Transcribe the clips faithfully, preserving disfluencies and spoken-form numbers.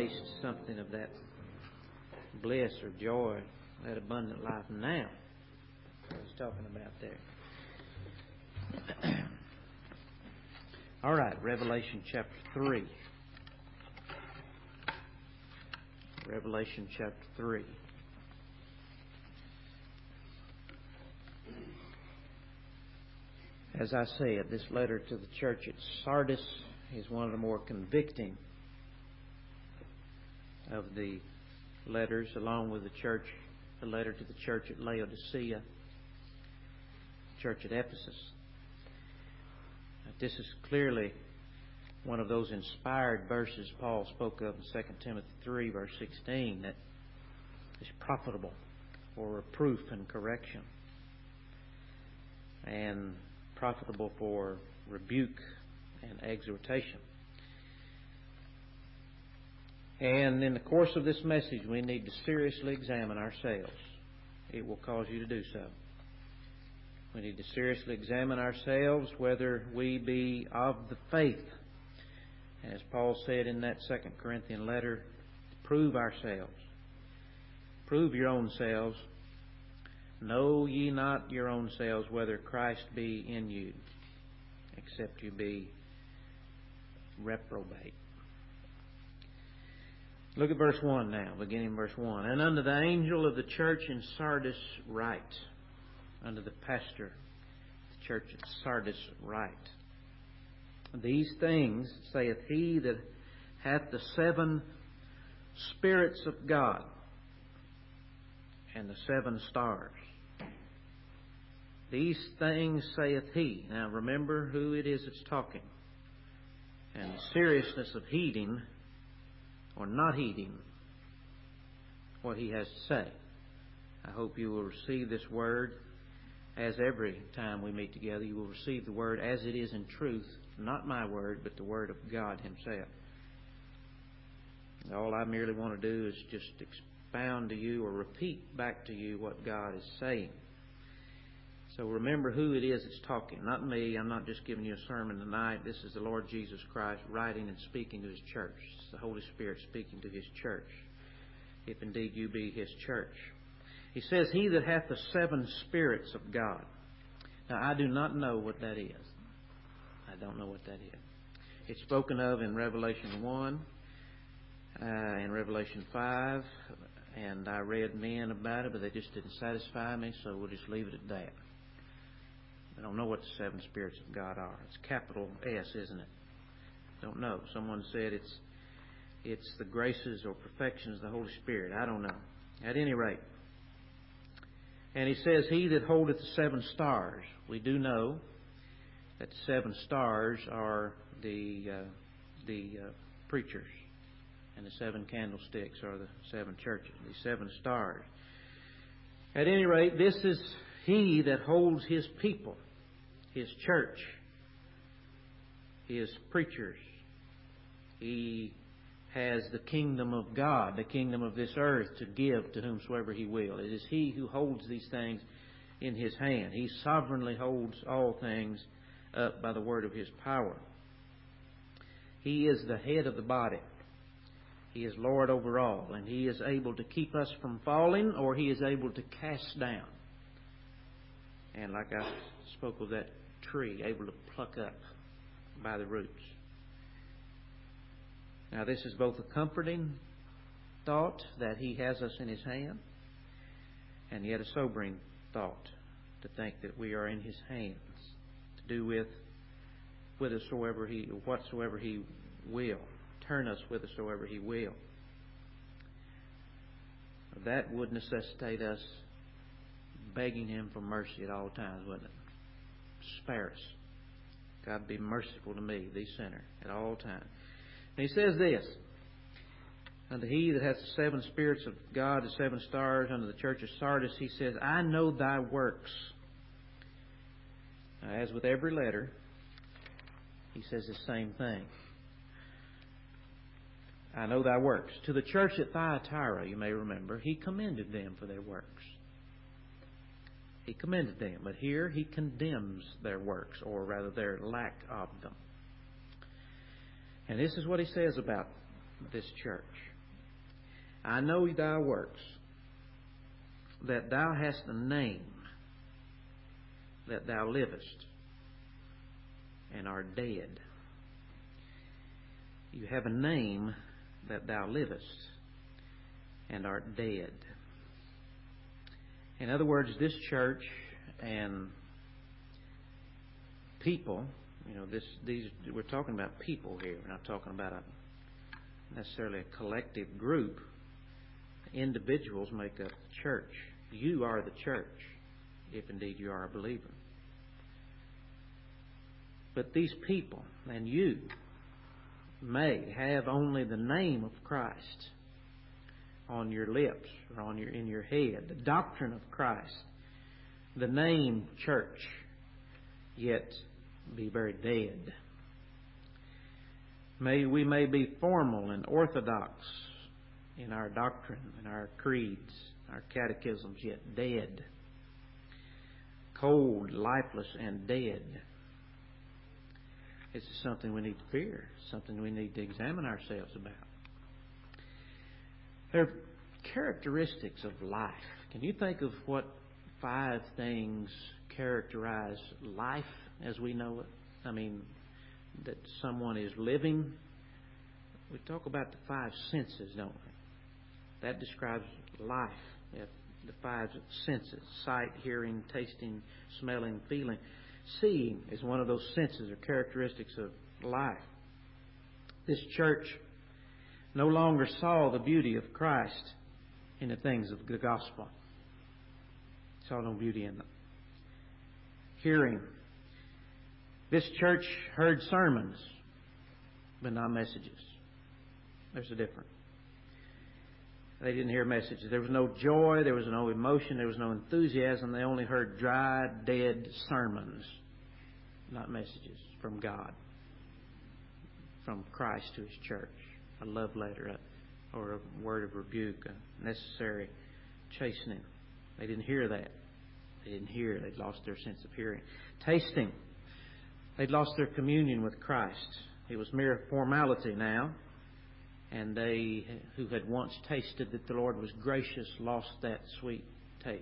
taste something of that bliss or joy, that abundant life now. What he's talking about there. All right, Revelation chapter three. Revelation chapter three. As I said, this letter to the church at Sardis is one of the more convicting of the letters, along with the church, the letter to the church at Laodicea, church at Ephesus. This is clearly one of those inspired verses Paul spoke of in Second Timothy three, verse sixteen, that is profitable for reproof and correction, and profitable for rebuke and exhortation. And in the course of this message, we need to seriously examine ourselves. It will cause you to do so. We need to seriously examine ourselves whether we be of the faith. And as Paul said in that Second Corinthian letter, prove ourselves. Prove your own selves. Know ye not your own selves whether Christ be in you, except you be reprobate. Look at verse one now, beginning verse one. And unto the angel of the church in Sardis write, unto the pastor of the church at Sardis write, these things saith he that hath the seven spirits of God and the seven stars. These things saith he. Now remember who it is that's talking, and the seriousness of heeding or not heeding what he has to say. I hope you will receive this word as every time we meet together. You will receive the word as it is in truth, not my word, but the word of God Himself. All I merely want to do is just expound to you or repeat back to you what God is saying. So remember who it is that's talking. Not me. I'm not just giving you a sermon tonight. This is the Lord Jesus Christ writing and speaking to His church. It's the Holy Spirit speaking to His church, if indeed you be His church. He says, he that hath the seven spirits of God. Now, I do not know what that is. I don't know what that is. It's spoken of in Revelation one, uh, and Revelation five, and I read men about it, but they just didn't satisfy me, so we'll just leave it at that. I don't know what the seven spirits of God are. It's capital S, isn't it? Don't know. Someone said it's it's the graces or perfections of the Holy Spirit. I don't know. At any rate. And he says, he that holdeth the seven stars. We do know that the seven stars are the uh, the uh, preachers, and the seven candlesticks are the seven churches, the seven stars. At any rate, this is he that holds His people, His church, His preachers. He has the kingdom of God, the kingdom of this earth, to give to whomsoever He will. It is He who holds these things in His hand. He sovereignly holds all things up by the word of His power. He is the head of the body. He is Lord over all, and He is able to keep us from falling, or He is able to cast down. And like I spoke of that tree, able to pluck up by the roots. Now this is both a comforting thought that He has us in His hand, and yet a sobering thought to think that we are in His hands to do with whithersoever He, whatsoever He will, turn us whithersoever He will. That would necessitate us begging Him for mercy at all times, wouldn't it? Spare us. God, be merciful to me, the sinner, at all times. And he says this, unto he that hath the seven spirits of God, the seven stars, unto the church of Sardis, he says, I know thy works. Now, as with every letter, he says the same thing. I know thy works. To the church at Thyatira, you may remember, he commended them for their works. He commended them, but here he condemns their works, or rather their lack of them. And this is what he says about this church. I know thy works, that thou hast a name, that thou livest, and art dead. You have a name, that thou livest, and art dead. In other words, this church and people, you know, this these we're talking about people here. We're not talking about a necessarily a collective group. Individuals make up the church. You are the church, if indeed you are a believer. But these people and you may have only the name of Christ on your lips or on your in your head, the doctrine of Christ, the name church, yet be very dead. May we may be formal and orthodox in our doctrine, in our creeds, our catechisms, yet dead. Cold, lifeless, and dead. This is something we need to fear, something we need to examine ourselves about. There are characteristics of life. Can you think of what five things characterize life as we know it? I mean, that someone is living. We talk about the five senses, don't we? That describes life. The five senses: sight, hearing, tasting, smelling, feeling. Seeing is one of those senses or characteristics of life. This church no longer saw the beauty of Christ in the things of the gospel. Saw no beauty in them. Hearing. This church heard sermons, but not messages. There's a difference. They didn't hear messages. There was no joy. There was no emotion. There was no enthusiasm. They only heard dry, dead sermons, not messages from God, from Christ to His church. A love letter a, or a word of rebuke, a necessary chastening. They didn't hear that. They didn't hear. They'd lost their sense of hearing. Tasting. They'd lost their communion with Christ. It was mere formality now. And they who had once tasted that the Lord was gracious lost that sweet taste.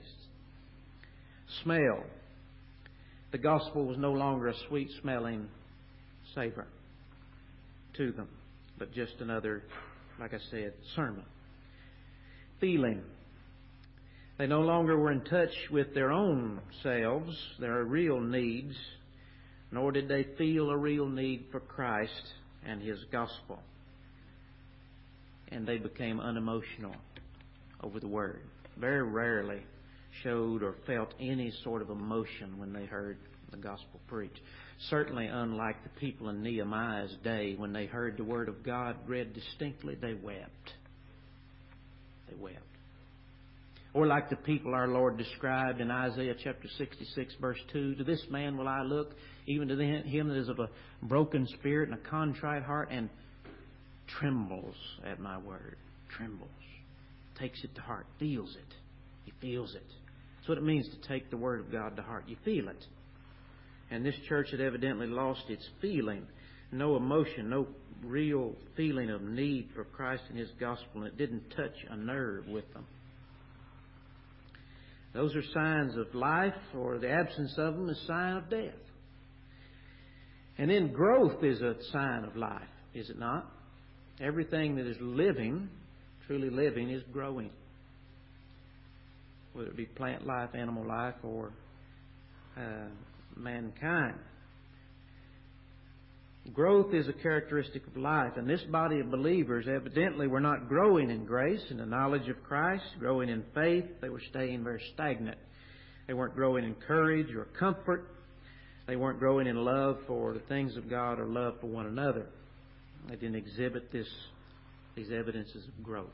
Smell. The gospel was no longer a sweet-smelling savor to them, but just another, like I said, sermon. Feeling. They no longer were in touch with their own selves, their real needs, nor did they feel a real need for Christ and His gospel. And they became unemotional over the Word. Very rarely showed or felt any sort of emotion when they heard the gospel preached. Certainly unlike the people in Nehemiah's day, when they heard the Word of God read distinctly, they wept. They wept. Or like the people our Lord described in Isaiah chapter sixty-six, verse two, to this man will I look, even to him that is of a broken spirit and a contrite heart, and trembles at my word. Trembles. Takes it to heart. Feels it. He feels it. That's what it means to take the Word of God to heart. You feel it. And this church had evidently lost its feeling. No emotion, no real feeling of need for Christ and His gospel. And it didn't touch a nerve with them. Those are signs of life, or the absence of them is a sign of death. And then growth is a sign of life, is it not? Everything that is living, truly living, is growing. Whether it be plant life, animal life, or uh, mankind. Growth is a characteristic of life. And this body of believers evidently were not growing in grace and the knowledge of Christ, growing in faith. They were staying very stagnant. They weren't growing in courage or comfort. They weren't growing in love for the things of God or love for one another. They didn't exhibit this, these evidences of growth.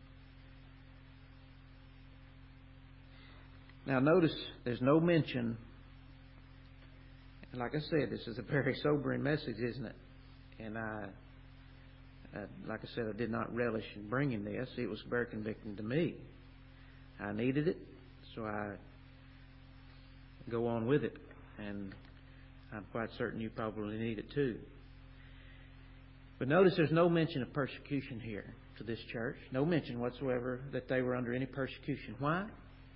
Now notice there's no mention, and like I said, this is a very sobering message, isn't it? And I, uh, like I said, I did not relish in bringing this. It was very convicting to me. I needed it, so I go on with it. And I'm quite certain you probably need it too. But notice there's no mention of persecution here. to this church. No mention whatsoever that they were under any persecution. Why?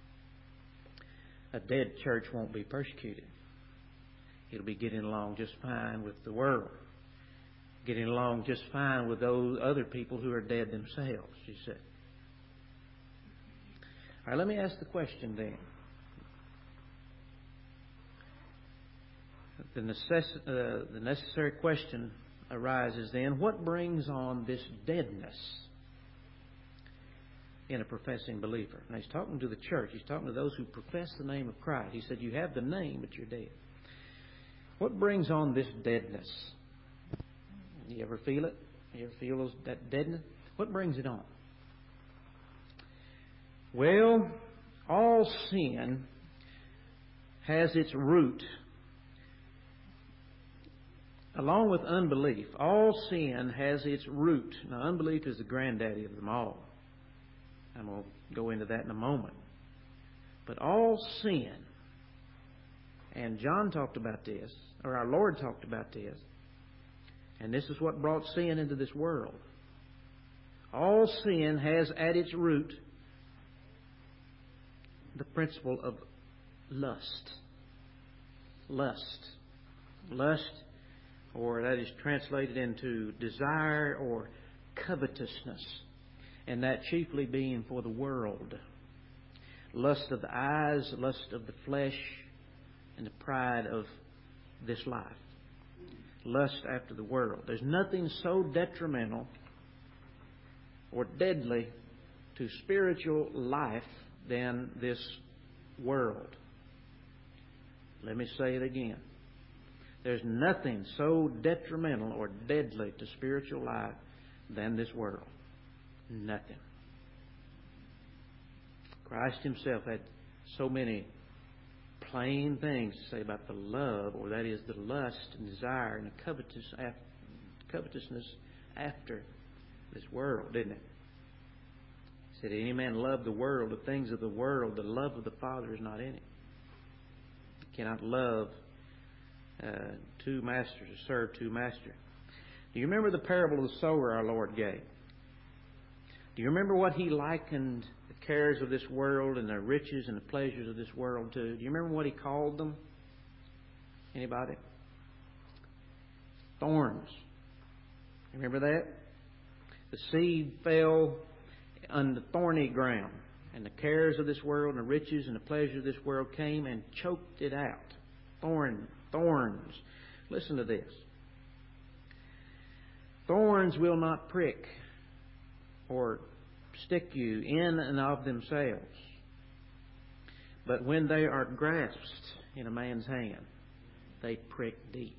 A dead church won't be persecuted. It'll be getting along just fine with the world. Getting along just fine with those other people who are dead themselves, you see. All right, let me ask the question then. The, necess- uh, the necessary question arises then, what brings on this deadness in a professing believer? Now, he's talking to the church. He's talking to those who profess the name of Christ. He said, you have the name, but you're dead. What brings on this deadness? You ever feel it? You ever feel those, that deadness? What brings it on? Well, all sin has its root, along with unbelief. All sin has its root. Now, unbelief is the granddaddy of them all. I'm going to go into that in a moment. But all sin, and John talked about this, or our Lord talked about this, and this is what brought sin into this world. All sin has at its root the principle of lust. Lust. Lust, or that is translated into desire or covetousness, and that chiefly being for the world. Lust of the eyes, lust of the flesh, and the pride of this life. Lust after the world. There's nothing so detrimental or deadly to spiritual life than this world. Let me say it again. There's nothing so detrimental or deadly to spiritual life than this world. Nothing. Christ Himself had so many plain things to say about the love, or that is the lust and desire and the covetous, covetousness after this world, didn't it? He said, any man love the world, the things of the world, the love of the Father is not in it. You cannot love uh, two masters or serve two masters. Do you remember the parable of the sower our Lord gave? Do you remember what He likened the cares of this world and the riches and the pleasures of this world to? Do you remember what He called them? Anybody? Thorns. You remember that? The seed fell on the thorny ground, and the cares of this world and the riches and the pleasures of this world came and choked it out. Thorn, thorns. Listen to this. Thorns will not prick or stick you in and of themselves, but when they are grasped in a man's hand, they prick deep.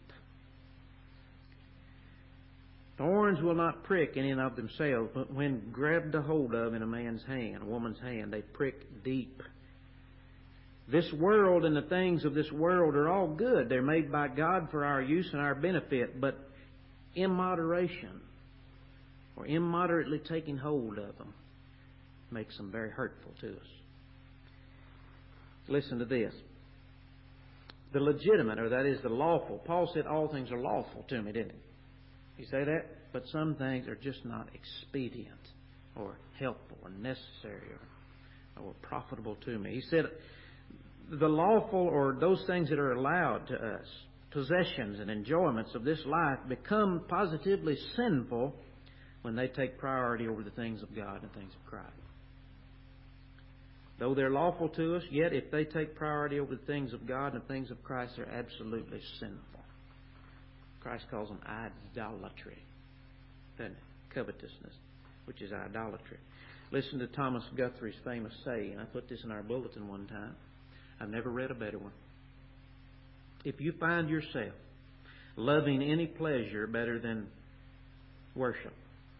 Thorns will not prick in and of themselves, but when grabbed a hold of in a man's hand, a woman's hand, they prick deep. This world and the things of this world are all good. They're made by God for our use and our benefit, but in moderation, or immoderately taking hold of them, makes them very hurtful to us. Listen to this. The legitimate, or that is the lawful. Paul said all things are lawful to me, didn't he? You say that? But some things are just not expedient or helpful or necessary or, or profitable to me. He said the lawful, or those things that are allowed to us, possessions and enjoyments of this life, become positively sinful when they take priority over the things of God and the things of Christ. Though they're lawful to us, yet if they take priority over the things of God and the things of Christ, they're absolutely sinful. Christ calls them idolatry, doesn't it? Covetousness, which is idolatry. Listen to Thomas Guthrie's famous saying. I put this in our bulletin one time. I've never read a better one. If you find yourself loving any pleasure better than worship,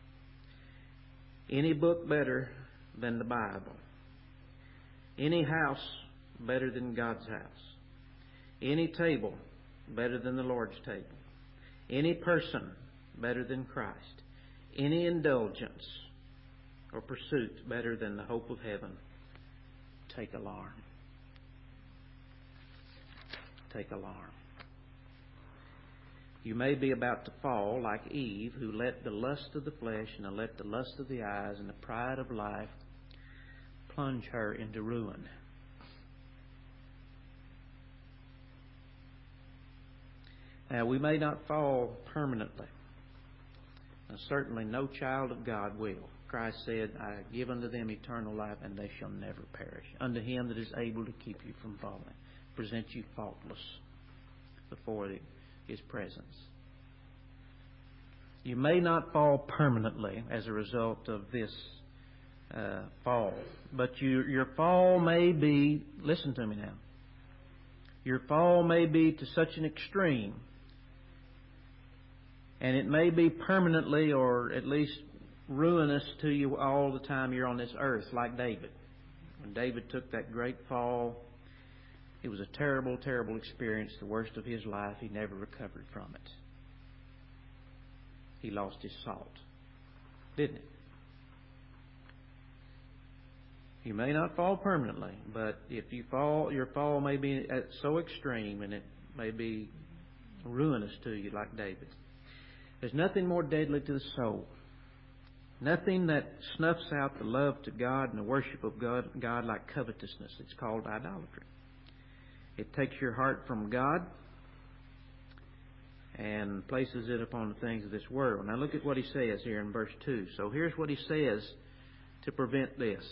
any book better than the Bible, any house better than God's house, any table better than the Lord's table, any person better than Christ, any indulgence or pursuit better than the hope of heaven, take alarm. Take alarm. You may be about to fall like Eve, who let the lust of the flesh and let the lust of the eyes and the pride of life plunge her into ruin. Now, we may not fall permanently. Now, certainly no child of God will. Christ said, I give unto them eternal life, and they shall never perish. Unto Him that is able to keep you from falling, present you faultless before His presence. You may not fall permanently as a result of this uh, fall, but you, your fall may be, listen to me now, your fall may be to such an extreme, and it may be permanently or at least ruinous to you all the time you're on this earth, like David. When David took that great fall, it was a terrible, terrible experience, the worst of his life. He never recovered from it. He lost his salt, didn't he? You may not fall permanently, but if you fall, your fall may be so extreme and it may be ruinous to you, like David. There's nothing more deadly to the soul. Nothing that snuffs out the love to God and the worship of God, God like covetousness. It's called idolatry. It takes your heart from God and places it upon the things of this world. Now look at what he says here in verse two. So here's what he says to prevent this.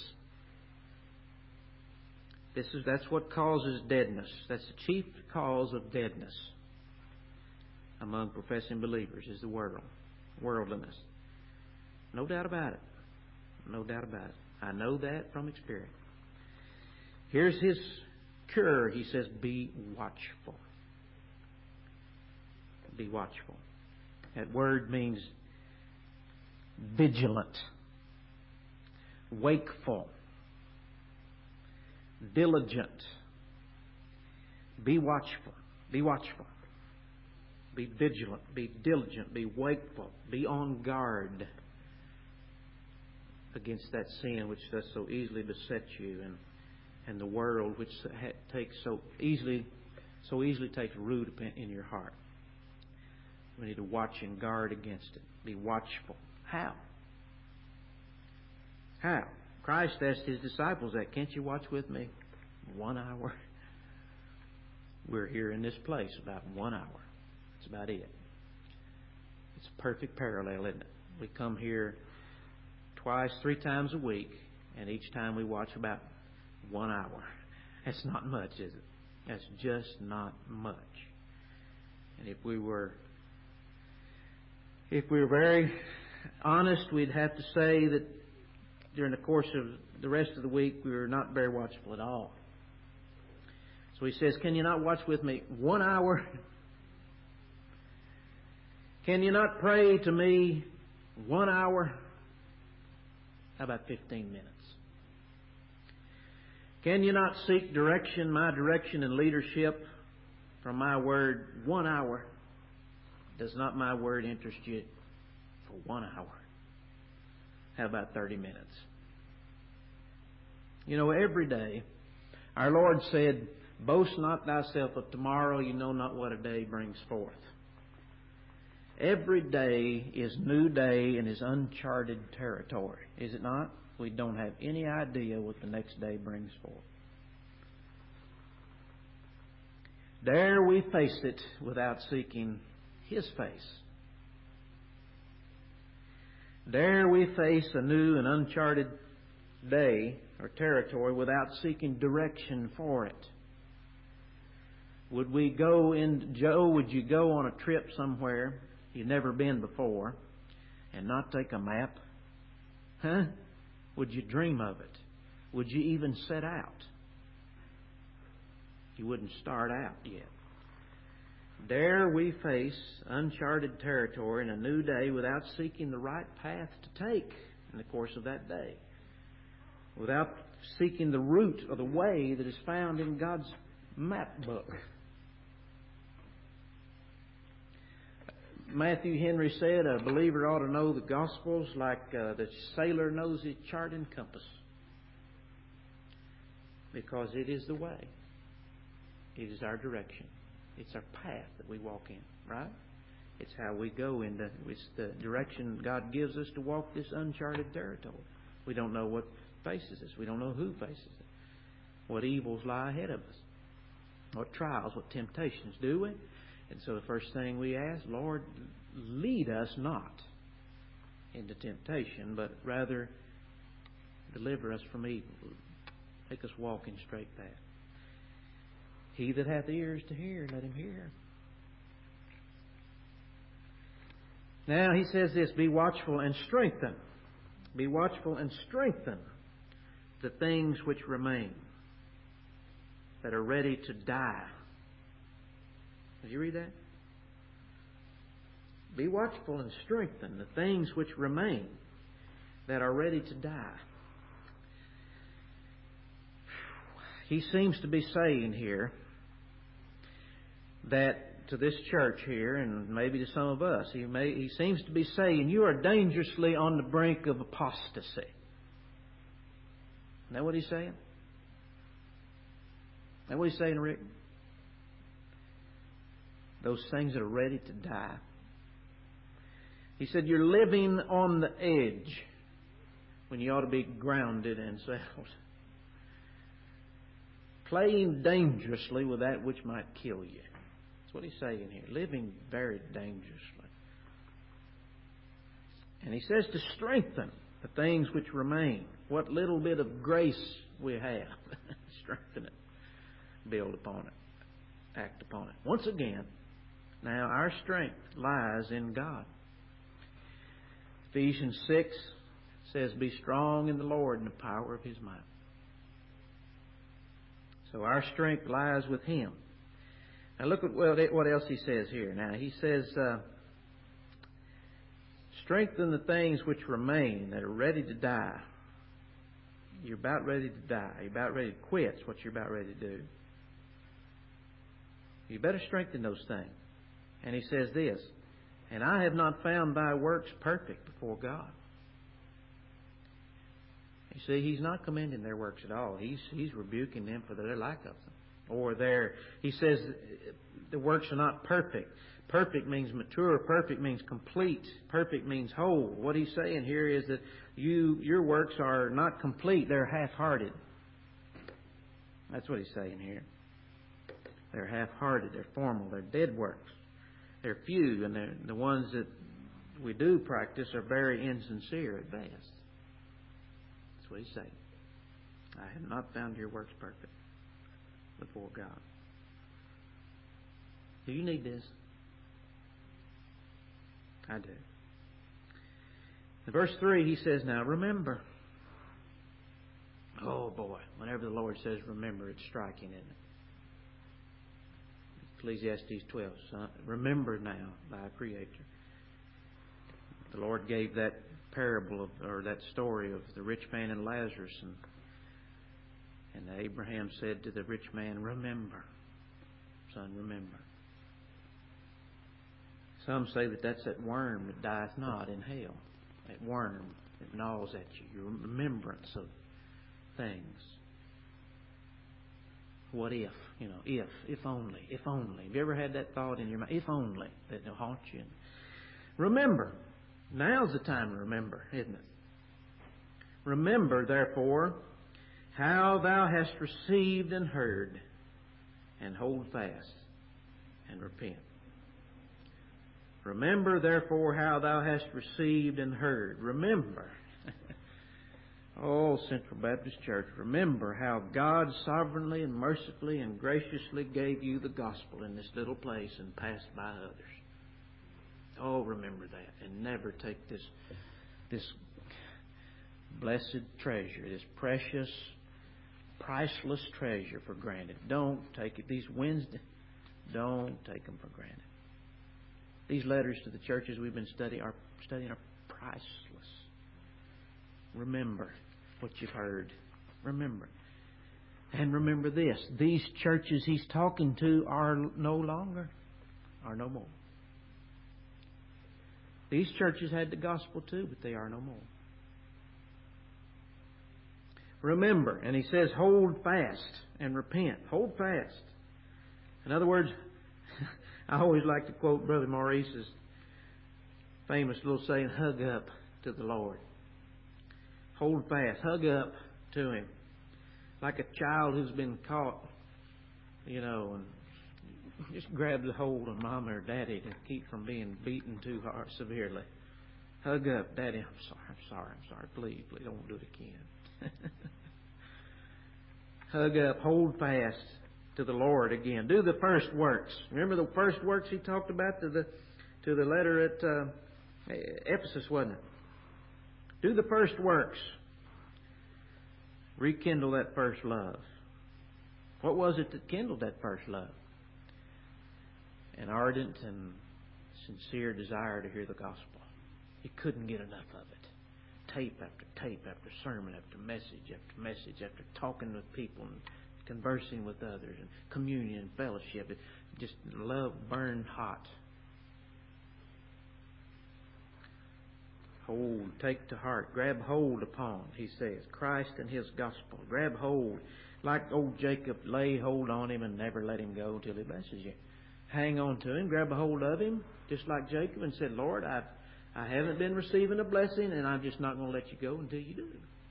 This is that's what causes deadness. That's the chief cause of deadness among professing believers is the world, worldliness. No doubt about it. No doubt about it. I know that from experience. Here's his cure. He says, be watchful. Be watchful. That word means vigilant, wakeful, diligent. Be watchful. Be watchful. Be vigilant. Be diligent. Be wakeful. Be on guard against that sin which does so easily beset you, and and the world which takes so easily so easily takes root in your heart. We need to watch and guard against it. Be watchful. How? How? Christ asked His disciples that. Can't you watch with me? One hour. We're here in this place about one hour. That's about it. It's a perfect parallel, isn't it? We come here twice, three times a week, and each time we watch about one hour. That's not much, is it? That's just not much. And if we were, if we were very honest, we'd have to say that during the course of the rest of the week, we were not very watchful at all. So he says, can you not watch with me one hour? Can you not pray to me one hour? How about fifteen minutes? Can you not seek direction, my direction and leadership from my word one hour? Does not my word interest you for one hour? How about thirty minutes? You know, every day, our Lord said, boast not thyself of tomorrow, you know not what a day brings forth. Every day is new day and is uncharted territory, is it not? We don't have any idea what the next day brings forth. Dare we face it without seeking His face? Dare we face a new and uncharted day or territory without seeking direction for it? Would we go in, Joe, would you go on a trip somewhere you've never been before and not take a map? Huh? Would you dream of it? Would you even set out? You wouldn't start out yet. Dare we face uncharted territory in a new day without seeking the right path to take in the course of that day? Without seeking the route or the way that is found in God's map book? Matthew Henry said a believer ought to know the Gospels like uh, the sailor knows his chart and compass, because it is the way. It is our direction. It's our path that we walk in, right? It's how we go into it's the direction God gives us to walk this uncharted territory. We don't know what faces us. We don't know who faces it. What evils lie ahead of us. What trials, what temptations, do we? And so the first thing we ask, Lord, lead us not into temptation, but rather deliver us from evil. Make us walk in straight path. He that hath ears to hear, let him hear. Now he says this, be watchful and strengthen. Be watchful and strengthen the things which remain, that are ready to die. Did you read that? Be watchful and strengthen the things which remain, that are ready to die. He seems to be saying here that to this church here, and maybe to some of us, he, may, he seems to be saying, you are dangerously on the brink of apostasy. Isn't that what he's saying? Isn't that what he's saying, Rick? Those things that are ready to die. He said, you're living on the edge when you ought to be grounded and settled. Playing dangerously with that which might kill you. That's what he's saying here. Living very dangerously. And he says to strengthen the things which remain. What little bit of grace we have. Strengthen it. Build upon it. Act upon it. Once again, now our strength lies in God. Ephesians six says, be strong in the Lord and the power of His might. So our strength lies with Him. Now look at what else he says here. Now he says, uh, strengthen the things which remain that are ready to die. You're about ready to die. You're about ready to quit. That's what you're about ready to do. You better strengthen those things. And he says this, and I have not found thy works perfect before God. You see, he's not commending their works at all. He's he's rebuking them for their lack of them. Or their, he says the works are not perfect. Perfect means mature. Perfect means complete. Perfect means whole. What he's saying here is that you your works are not complete. They're half-hearted. That's what he's saying here. They're half-hearted. They're formal. They're dead works. They're few, and they're, the ones that we do practice are very insincere at best. That's what he's saying. I have not found your works perfect before God. Do you need this? I do. In verse three, he says, now remember. Oh boy, whenever the Lord says remember, it's striking, isn't it? Ecclesiastes twelve, son, remember now thy Creator. The Lord gave that parable of, or that story of the rich man and Lazarus, and and Abraham said to the rich man, remember, son, remember. Some say that that's that worm that dieth not in hell. That worm that gnaws at you, your remembrance of things. What if? You know, if, if only, if only. Have you ever had that thought in your mind? If only, that it'll haunt you. Remember. Now's the time to remember, isn't it? Remember, therefore, how thou hast received and heard, and hold fast, and repent. Remember, therefore, how thou hast received and heard. Remember. Oh, Central Baptist Church, remember how God sovereignly and mercifully and graciously gave you the gospel in this little place and passed by others. Oh, remember that, and never take this this blessed treasure, this precious, priceless treasure for granted. Don't take it. These Wednesday, don't take them for granted. These letters to the churches we've been studying are studying are priceless. Remember what you've heard. Remember. And remember this. These churches he's talking to are no longer, are no more. These churches had the gospel too, but they are no more. Remember, and he says, hold fast and repent. Hold fast. In other words, I always like to quote Brother Maurice's famous little saying, hug up to the Lord. Hold fast. Hug up to Him. Like a child who's been caught, you know, and just grab the hold of Mama or Daddy to keep from being beaten too hard severely. Hug up. Daddy, I'm sorry, I'm sorry, I'm sorry. Please, please don't do it again. Hug up. Hold fast to the Lord again. Do the first works. Remember the first works He talked about to the to the letter at uh, Ephesus, wasn't it? Do the first works. Rekindle that first love. What was it that kindled that first love? An ardent and sincere desire to hear the gospel. He couldn't get enough of it. Tape after tape after sermon after message after message after talking with people and conversing with others and communion and fellowship. It just love burned hot. Hold, take to heart, grab hold upon, he says, Christ and His gospel. Grab hold, like old Jacob, lay hold on Him and never let Him go until He blesses you. Hang on to Him, grab a hold of Him, just like Jacob, and said, Lord, I've, I haven't been receiving a blessing, and I'm just not going to let you go until you do.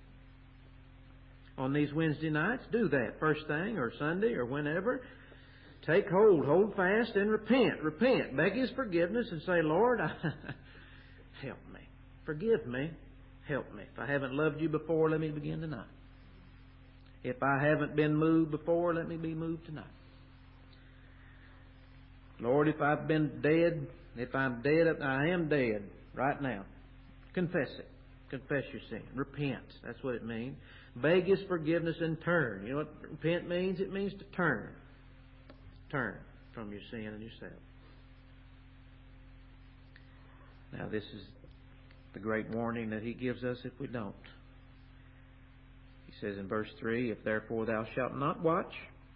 On these Wednesday nights, do that first thing, or Sunday, or whenever. Take hold, hold fast, and repent. Repent. Beg His forgiveness and say, Lord, I, help me. Forgive me. Help me. If I haven't loved You before, let me begin tonight. If I haven't been moved before, let me be moved tonight. Lord, if I've been dead, if I'm dead, I am dead right now. Confess it. Confess your sin. Repent. That's what it means. Beg His forgiveness and turn. You know what repent means? It means to turn. Turn from your sin and yourself. Now, this is the great warning that He gives us if we don't. He says in verse three, If therefore thou shalt not watch,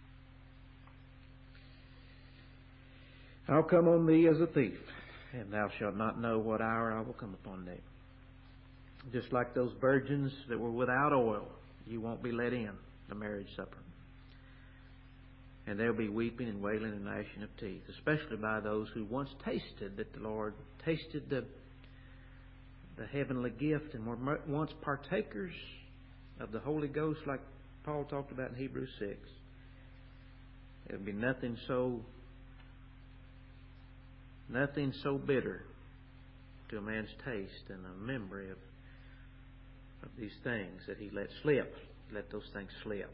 I'll come on thee as a thief, and thou shalt not know what hour I will come upon thee. Just like those virgins that were without oil, you won't be let in the marriage supper. And there'll be weeping and wailing and gnashing of teeth, especially by those who once tasted that the Lord tasted the the heavenly gift and were once partakers of the Holy Ghost, like Paul talked about in Hebrews six. There would be nothing so nothing so bitter to a man's taste than a memory of of these things that he let slip. Let those things slip.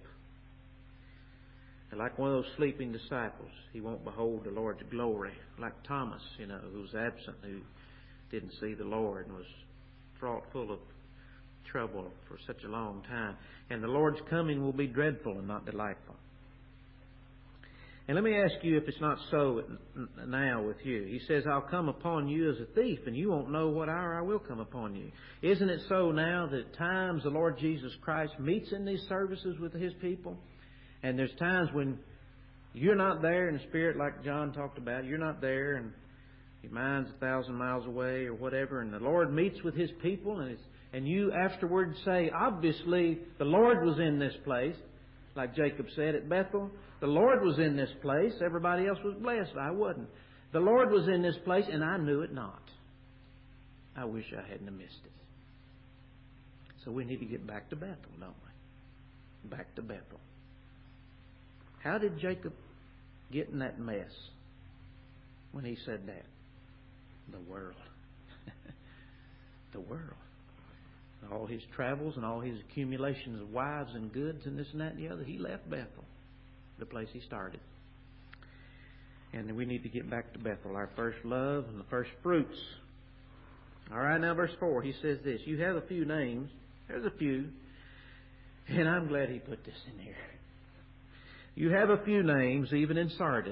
And like one of those sleeping disciples, he won't behold the Lord's glory. Like Thomas, you know, who was absent, who didn't see the Lord and was fraught full of trouble for such a long time. And the Lord's coming will be dreadful and not delightful. And let me ask you if it's not so now with you. He says, I'll come upon you as a thief, and you won't know what hour I will come upon you. Isn't it so now that at times the Lord Jesus Christ meets in these services with His people? And there's times when you're not there in the Spirit, like John talked about. You're not there, and your mind's a thousand miles away or whatever, and the Lord meets with His people, and, it's, and you afterwards say, obviously the Lord was in this place, like Jacob said at Bethel. The Lord was in this place. Everybody else was blessed. I wasn't. The Lord was in this place, and I knew it not. I wish I hadn't have missed it. So we need to get back to Bethel, don't we? Back to Bethel. How did Jacob get in that mess when he said that? The world. The world. All his travels and all his accumulations of wives and goods and this and that and the other, he left Bethel, the place he started. And we need to get back to Bethel, our first love and the first fruits. All right, now verse four, he says this, you have a few names. There's a few. And I'm glad he put this in here. You have a few names, even in Sardis,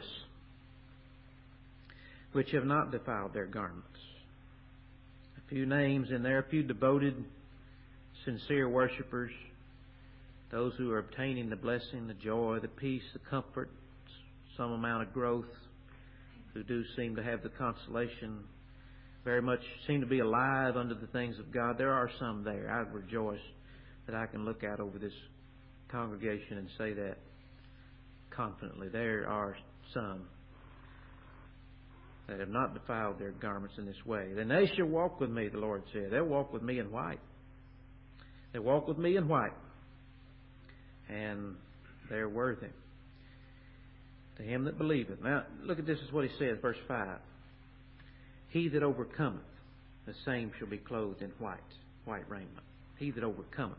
which have not defiled their garments. A few names in there, a few devoted, sincere worshipers, those who are obtaining the blessing, the joy, the peace, the comfort, some amount of growth, who do seem to have the consolation, very much seem to be alive under the things of God. There are some there. I rejoice that I can look out over this congregation and say that confidently. There are some. that have not defiled their garments in this way. Then they shall walk with me, the Lord said. They'll walk with me in white. They'll walk with me in white. And they're worthy. To him that believeth. Now, look at this, is what he says, verse five. He that overcometh, the same shall be clothed in white, white raiment. He that overcometh.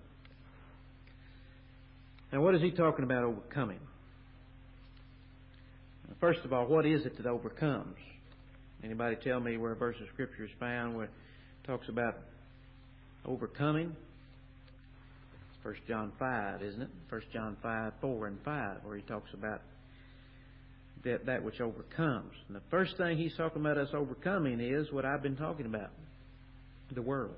Now, what is he talking about overcoming? First of all, what is it that overcomes? Anybody tell me where a verse of Scripture is found where it talks about overcoming? It's First John five, isn't it? First John five, four and five, where he talks about that, that which overcomes. And the first thing he's talking about us overcoming is what I've been talking about. The world.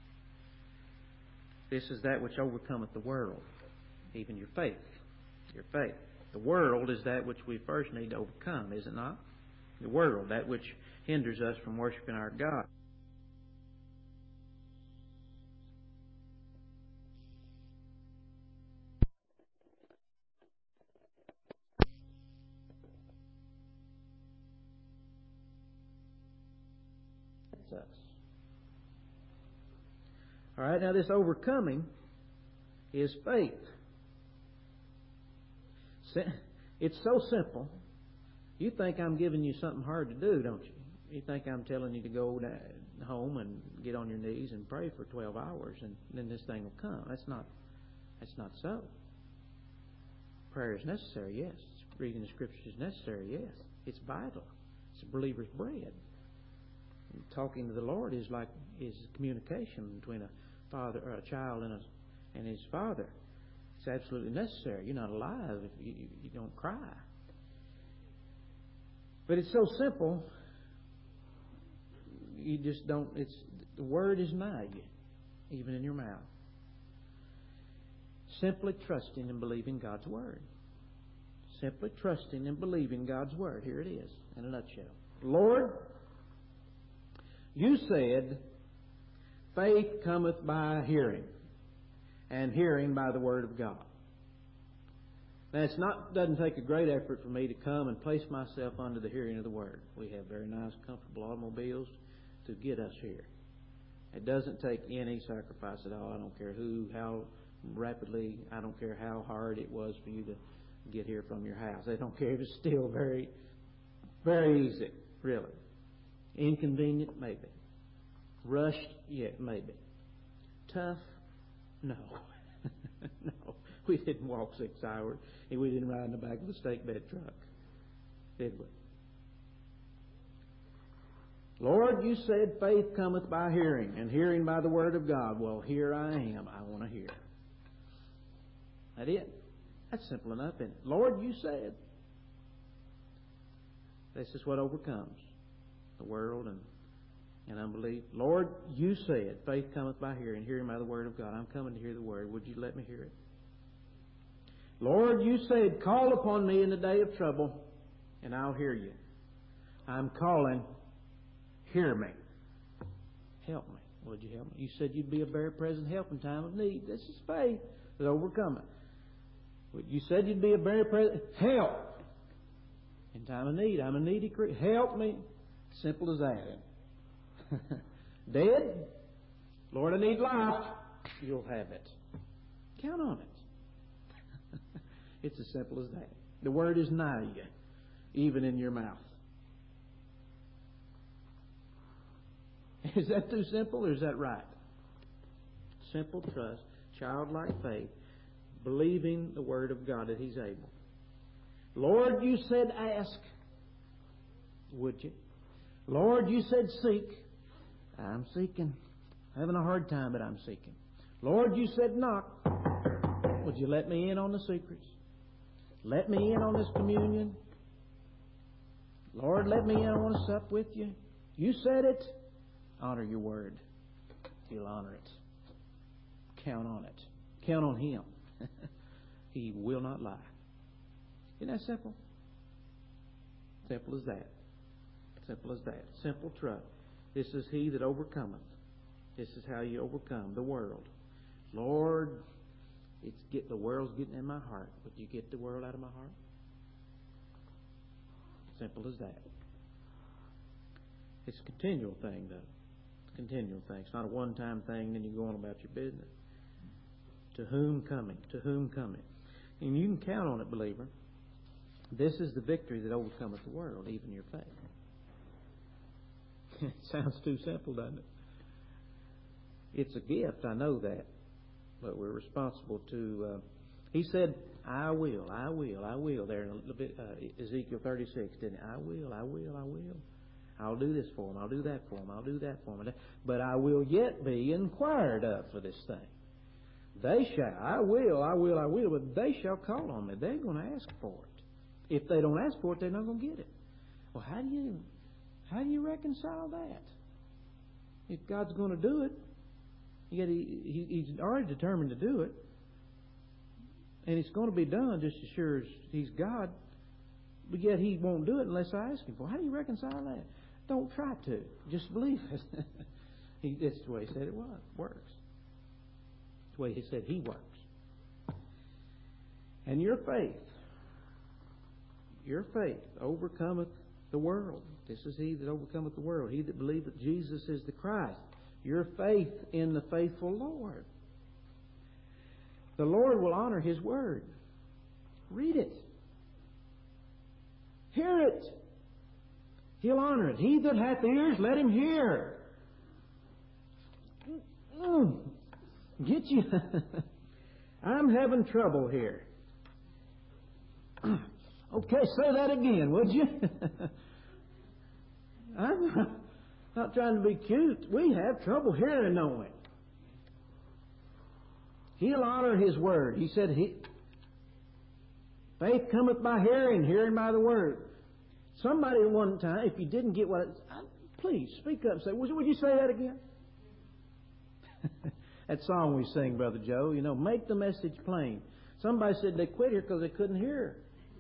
This is that which overcometh the world. Even your faith. Your faith. The world is that which we first need to overcome, is it not? The world, that which hinders us from worshiping our God. That's us. All right, now this overcoming is faith. It's so simple. You think I'm giving you something hard to do, don't you? You think I'm telling you to go home and get on your knees and pray for twelve hours and then this thing will come. That's not, that's not so. Prayer is necessary, yes. Reading the Scriptures is necessary, yes. It's vital. It's a believer's bread. And talking to the Lord is like is communication between a father or a child and, a, and his father. It's absolutely necessary. You're not alive if you, you, you don't cry. But it's so simple. You just don't. It's the word is nigh you, even in your mouth. Simply trusting and believing God's word. Simply trusting and believing God's word. Here it is in a nutshell. Lord, you said, faith cometh by hearing, and hearing by the Word of God. Now, it's not doesn't take a great effort for me to come and place myself under the hearing of the Word. We have very nice, comfortable automobiles to get us here. It doesn't take any sacrifice at all. I don't care who, how rapidly, I don't care how hard it was for you to get here from your house. I don't care if it's still very, very easy, really. Inconvenient, maybe. Rushed, yeah, maybe. Tough? No. No. We didn't walk six hours and we didn't ride in the back of the stake bed truck. Did we? Lord, you said faith cometh by hearing, and hearing by the Word of God. Well, here I am. I want to hear. That it? That's simple enough, isn't it? Lord, you said. This is what overcomes the world and and unbelief. Lord, you said, faith cometh by hearing, hearing by the Word of God. I'm coming to hear the Word. Would you let me hear it? Lord, you said, call upon me in the day of trouble, and I'll hear you. I'm calling. Hear me. Help me. Would you help me? You said you'd be a very present help in time of need. This is faith that overcometh. You said you'd be a very present help in time of need. I'm a needy creature. Help me. Simple as that. Dead? Lord, I need life. You'll have it. Count on it. It's as simple as that. The word is nigh you, even in your mouth. Is that too simple or is that right? Simple trust, childlike faith, believing the Word of God that He's able. Lord, you said ask. Would you? Lord, you said seek. I'm seeking. Having a hard time, but I'm seeking. Lord, you said knock. Would you let me in on the secrets? Let me in on this communion. Lord, let me in. I want to sup with you. You said it. Honor your word. He'll honor it. Count on it. Count on Him. He will not lie. Isn't that simple? Simple as that. Simple as that. Simple trust. This is He that overcometh. This is how you overcome the world. Lord, it's get the world's getting in my heart. Would you get the world out of my heart? Simple as that. It's a continual thing, though. It's a continual thing. It's not a one-time thing, and then you go on about your business. To whom coming? To whom coming? And you can count on it, believer. This is the victory that overcometh the world, even your faith. It sounds too simple, doesn't it? It's a gift, I know that. But we're responsible to... Uh, he said, I will, I will, I will. There in a little bit, uh, Ezekiel thirty-six, didn't he? I will, I will, I will. I'll do this for him. I'll do that for him. I'll do that for him. But I will yet be inquired of for this thing. They shall, I will, I will, I will, but they shall call on me. They're going to ask for it. If they don't ask for it, they're not going to get it. Well, how do you, how do you reconcile that? If God's going to do it, yet he, he, He's already determined to do it, and it's going to be done just as sure as He's God, but yet He won't do it unless I ask Him for it. How do you reconcile that? Don't try to. Just believe it. he, that's the way He said it was. Works. That's the way He said He works. And your faith, your faith overcometh the world. This is he that overcometh the world. He that believeth Jesus is the Christ. Your faith in the faithful Lord. The Lord will honor His word. Read it. Hear it. He'll honor it. He that hath ears, let him hear. Get you. I'm having trouble here. Okay, say that again, would you? I'm not, not trying to be cute. We have trouble hearing, don't we? He'll honor His word. He said, he, faith cometh by hearing, hearing by the word. Somebody one time, if you didn't get what, I, please speak up and say, would you, would you say that again? That song we sing, Brother Joe, you know, make the message plain. Somebody said they quit here because they couldn't hear.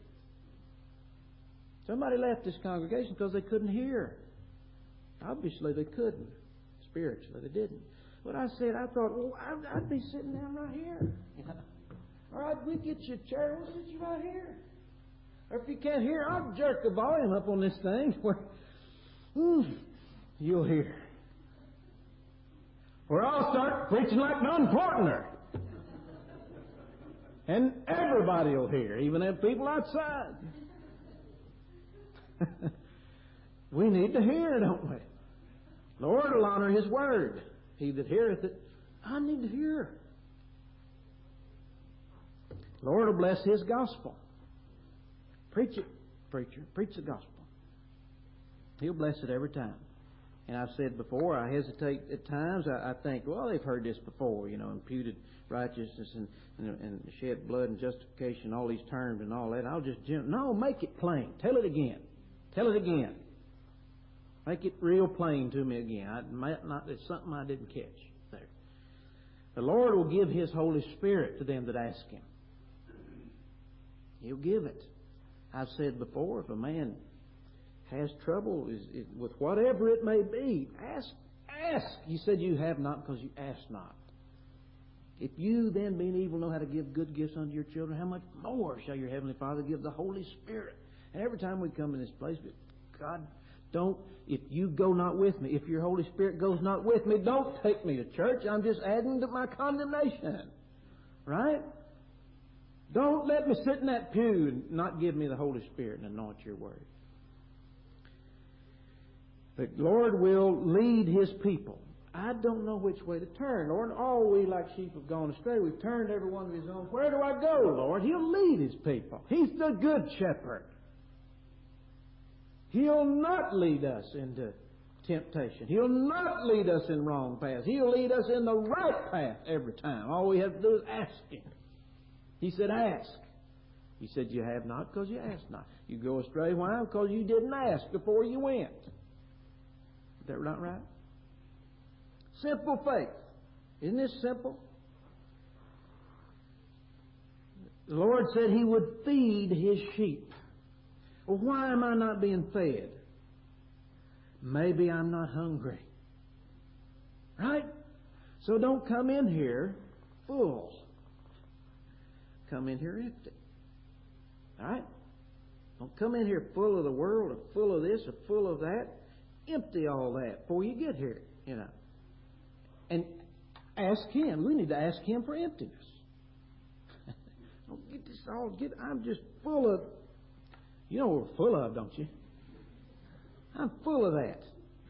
Somebody left this congregation because they couldn't hear. Obviously they couldn't. Spiritually they didn't. But I said, I thought, well, I'd, I'd be sitting down right here. All right, we get you a chair, we'll sit you right here. Or if you can't hear, I'll jerk the volume up on this thing where mm, you'll hear. Or I'll start preaching like Don Portner. And everybody will hear, even the people outside. We need to hear, don't we? Lord will honor His word. He that heareth it, I need to hear. Lord will bless His gospel. Preach it, preacher. Preach the gospel. He'll bless it every time. And I've said before, I hesitate at times. I, I think, well, they've heard this before, you know, imputed righteousness and, and, and shed blood and justification, all these terms and all that. I'll just, no, make it plain. Tell it again. Tell it again. Make it real plain to me again. I might not, it's something I didn't catch there. The Lord will give His Holy Spirit to them that ask Him. He'll give it. I've said before, if a man has trouble is, is, with whatever it may be, ask, ask. You said you have not because you ask not. If you then, being evil, know how to give good gifts unto your children, how much more shall your Heavenly Father give the Holy Spirit? And every time we come in this place, God, don't, if you go not with me, if your Holy Spirit goes not with me, don't take me to church. I'm just adding to my condemnation. Right? Don't let me sit in that pew and not give me the Holy Spirit and anoint your word. The Lord will lead His people. I don't know which way to turn, Lord. All we like sheep have gone astray. We've turned every one of His own. Where do I go, Lord? He'll lead His people. He's the good shepherd. He'll not lead us into temptation. He'll not lead us in wrong paths. He'll lead us in the right path every time. All we have to do is ask Him. He said, ask. He said, you have not because you ask not. You go astray. Why? Because you didn't ask before you went. Is that not right? Simple faith. Isn't this simple? The Lord said He would feed His sheep. Well, why am I not being fed? Maybe I'm not hungry. Right? So don't come in here full. Come in here empty. All right? Don't come in here full of the world or full of this or full of that. empty all that before you get here, you know. And ask Him. We need to ask Him for emptiness. Don't get this all. Get. I'm just full of. You know what we're full of, don't you? I'm full of that.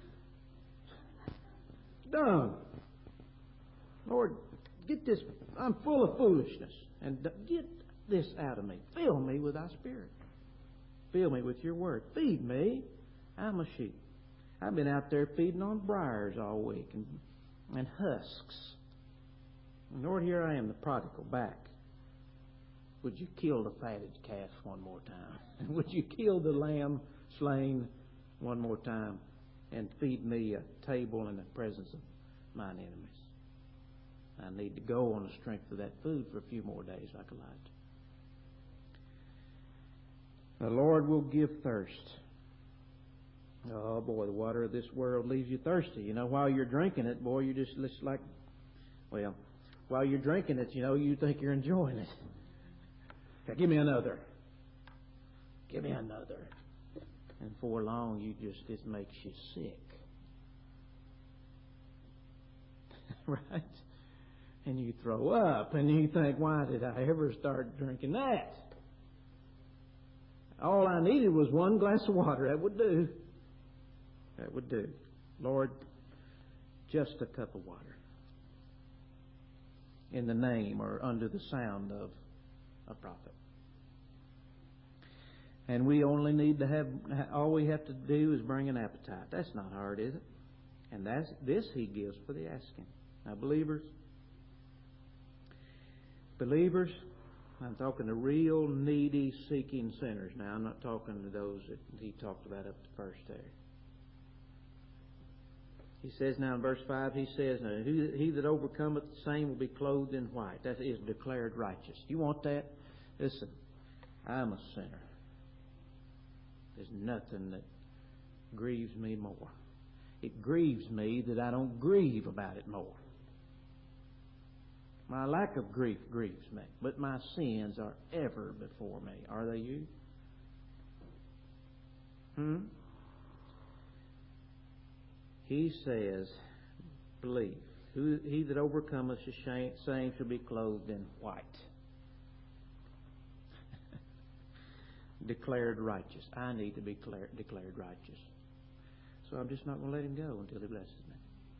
Done. Lord, get this. I'm full of foolishness, and get this out of me. Fill me with Thy Spirit. Fill me with Your Word. Feed me. I'm a sheep. I've been out there feeding on briars all week and, and husks. And Lord, here I am, the prodigal, back. Would You kill the fatted calf one more time? And would You kill the lamb slain one more time? And feed me a table in the presence of mine enemies. I need to go on the strength of that food for a few more days like Elijah. The Lord will give thirst. Oh boy, the water of this world leaves you thirsty. You know, while you're drinking it, boy, you're just, just like, well, while you're drinking it, you know, you think you're enjoying it. Okay, give me another. Give me another. And for long, you just, it makes you sick. Right? And you throw up, and you think, why did I ever start drinking that? All I needed was one glass of water. That would do. That would do. Lord, just a cup of water. In the name or under the sound of a prophet. And we only need to have, all we have to do is bring an appetite. That's not hard, is it? And that's this He gives for the asking. Now, believers, believers, I'm talking to real needy, seeking sinners. Now, I'm not talking to those that He talked about up the first there. He says now in verse five, He says, now, he that overcometh the same will be clothed in white. That is declared righteous. You want that? Listen, I'm a sinner. There's nothing that grieves me more. It grieves me that I don't grieve about it more. My lack of grief grieves me, but my sins are ever before me. Are they you? Hmm? He says, believe. Who, he that overcometh the same shall be clothed in white. Declared righteous. I need to be declared, declared righteous. So I'm just not going to let Him go until He blesses me.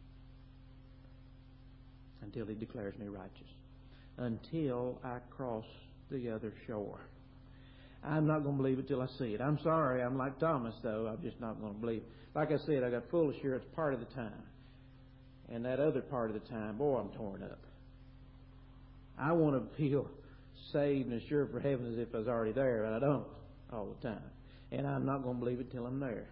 Until He declares me righteous. Until I cross the other shore. I'm not going to believe it till I see it. I'm sorry. I'm like Thomas, though. I'm just not going to believe it. Like I said, I got full assurance part of the time. And that other part of the time, boy, I'm torn up. I want to feel saved and assured for heaven as if I was already there, but I don't all the time. And I'm not going to believe it till I'm there.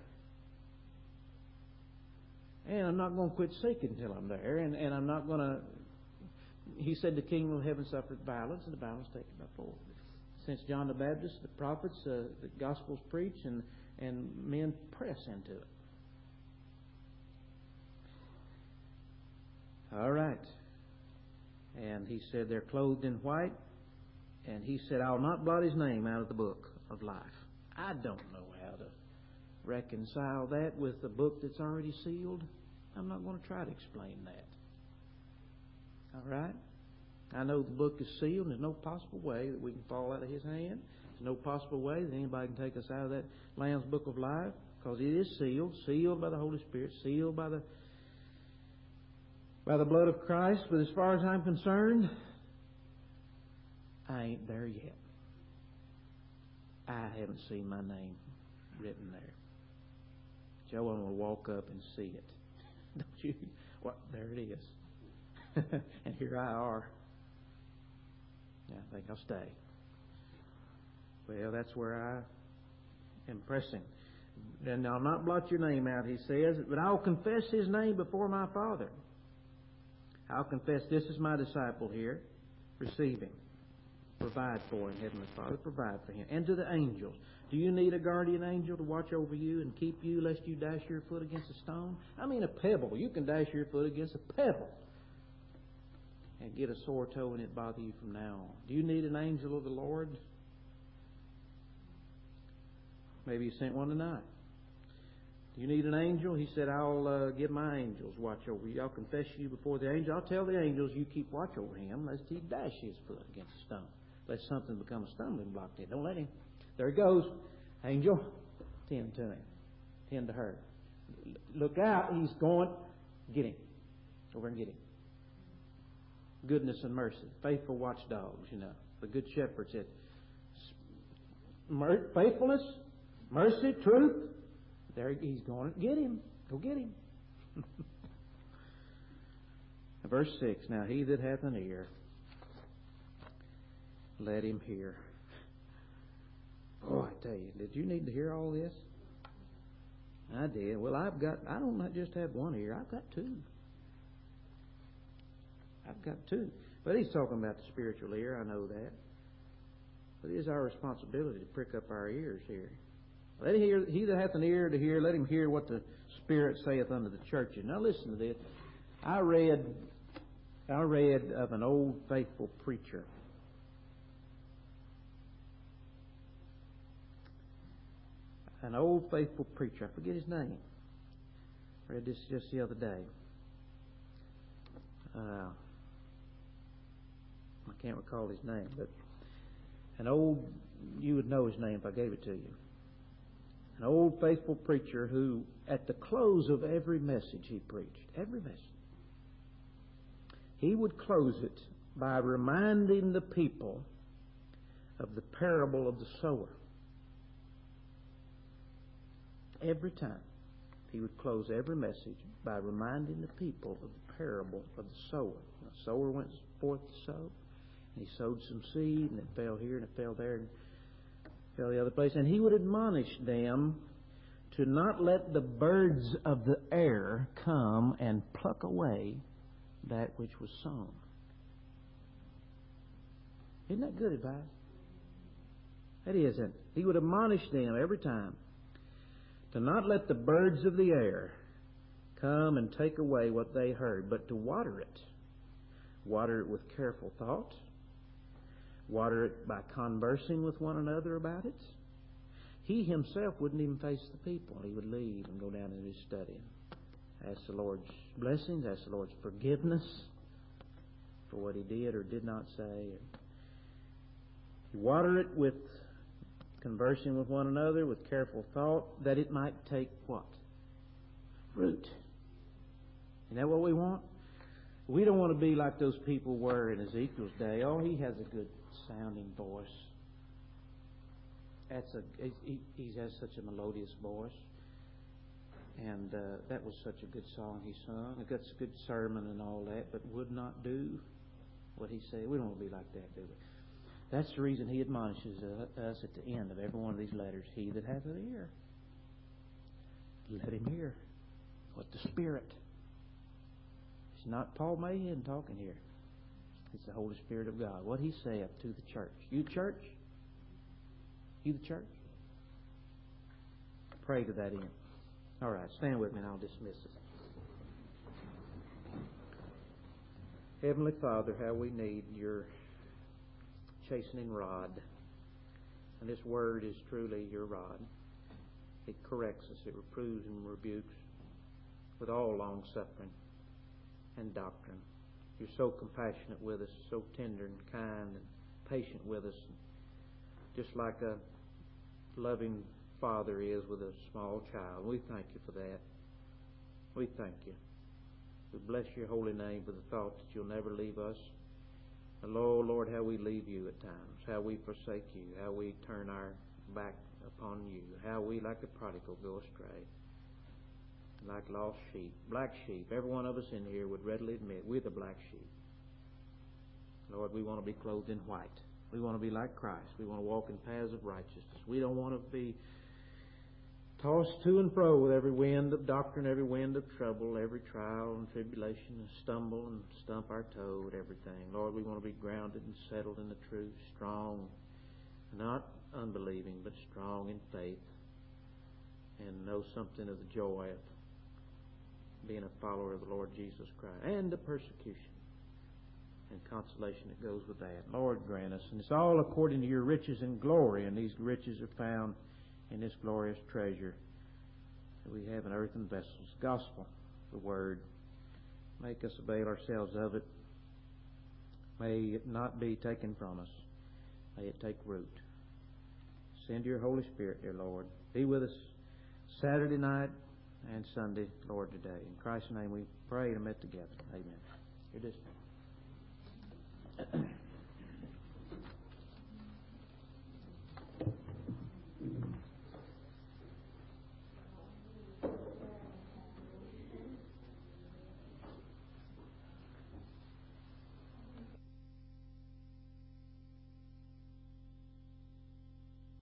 And I'm not going to quit seeking till I'm there. And, and I'm not going to... He said the kingdom of heaven suffereth violence, and the violence taken by force. Since John the Baptist, the prophets, uh, the Gospels preach, and, and men press into it. All right. And He said they're clothed in white. And He said, I'll not blot his name out of the book of life. I don't know how to reconcile that with the book that's already sealed. I'm not going to try to explain that. All right? I know the book is sealed, and there's no possible way that we can fall out of His hand. There's no possible way that anybody can take us out of that Lamb's book of life, because it is sealed, sealed by the Holy Spirit, sealed by the by the blood of Christ. But as far as I'm concerned, I ain't there yet. I haven't seen my name written there. Joe, I want to walk up and see it. Don't you? Well, there it is. And here I are. Yeah, I think I'll stay. Well, that's where I am pressing. And I'll not blot your name out, He says, but I'll confess His name before my Father. I'll confess, this is my disciple here. Receive him. Provide for him, Heavenly Father. Provide for him. And to the angels. Do you need a guardian angel to watch over you and keep you lest you dash your foot against a stone? I mean a pebble. You can dash your foot against a pebble and get a sore toe and it bother you from now on. Do you need an angel of the Lord? Maybe He sent one tonight. You need an angel? He said, I'll uh, give my angels watch over you. I'll confess you before the angel. I'll tell the angels you keep watch over him lest he dash his foot against a stone. Let something become a stumbling block to him. Don't let him. There he goes. Angel, tend to him. Tend to her. Look out. He's going. Get him. Over and get him. Goodness and mercy. Faithful watchdogs, you know. The Good Shepherd said, faithfulness, mercy, truth. There he's going. Get him. Go get him. Verse six. Now he that hath an ear, let him hear. Oh, I tell you, did you need to hear all this? I did. Well, I've got, I don't not just have one ear, I've got two. I've got two. But he's talking about the spiritual ear, I know that. But it is our responsibility to prick up our ears here. Let him hear, he that hath an ear to hear, let him hear what the Spirit saith unto the churches. Now listen to this. I read, I read of an old faithful preacher. An old faithful preacher. I forget his name. I read this just the other day. Uh, I can't recall his name, but an old, you would know his name if I gave it to you. An old faithful preacher who, at the close of every message he preached, every message, he would close it by reminding the people of the parable of the sower. Every time he would close every message by reminding the people of the parable of the sower. The sower went forth to sow, and he sowed some seed, and it fell here, and it fell there, and fell the other place. And he would admonish them to not let the birds of the air come and pluck away that which was sown. Isn't that good advice? That isn't. He would admonish them every time to not let the birds of the air come and take away what they heard, but to water it. Water it with careful thought. Water it by conversing with one another about it. He himself wouldn't even face the people. He would leave and go down in his study. Ask the Lord's blessings, ask the Lord's forgiveness for what he did or did not say. You water it with conversing with one another, with careful thought, that it might take what? Fruit. Isn't that what we want? We don't want to be like those people were in Ezekiel's day. Oh, he has a good sounding voice. That's a he, he has such a melodious voice. And uh, that was such a good song he sung. It got a good sermon and all that, but would not do what he said. We don't want to be like that, do we? That's the reason he admonishes us at the end of every one of these letters. He that hath an ear, let him hear what the Spirit. It's not Paul Mahan talking here. It's the Holy Spirit of God. What he saith to the church. You church? You the church? Pray to that end. All right, stand with me and I'll dismiss us. Heavenly Father, how we need your chastening rod. And this word is truly your rod. It corrects us, it reproves and rebukes with all long suffering and doctrine. You're so compassionate with us, so tender and kind and patient with us, just like a loving father is with a small child. We thank you for that. We thank you. We bless your holy name for the thought that you'll never leave us. And Lord, Lord, how we leave you at times, how we forsake you, how we turn our back upon you, how we, like the prodigal, go astray, like lost sheep, black sheep. Every one of us in here would readily admit we're the black sheep. Lord, we want to be clothed in white. We want to be like Christ. We want to walk in paths of righteousness. We don't want to be tossed to and fro with every wind of doctrine, every wind of trouble, every trial and tribulation, and stumble and stump our toe at everything. Lord, we want to be grounded and settled in the truth, strong, not unbelieving, but strong in faith, and know something of the joy of being a follower of the Lord Jesus Christ, and the persecution and consolation that goes with that. Lord, grant us. And it's all according to your riches and glory, and these riches are found in this glorious treasure that we have in earthen vessels. Gospel, the Word. Make us avail ourselves of it. May it not be taken from us. May it take root. Send your Holy Spirit, dear Lord. Be with us Saturday night and Sunday, Lord, today. In Christ's name we pray and met together. Amen. You're dismissed.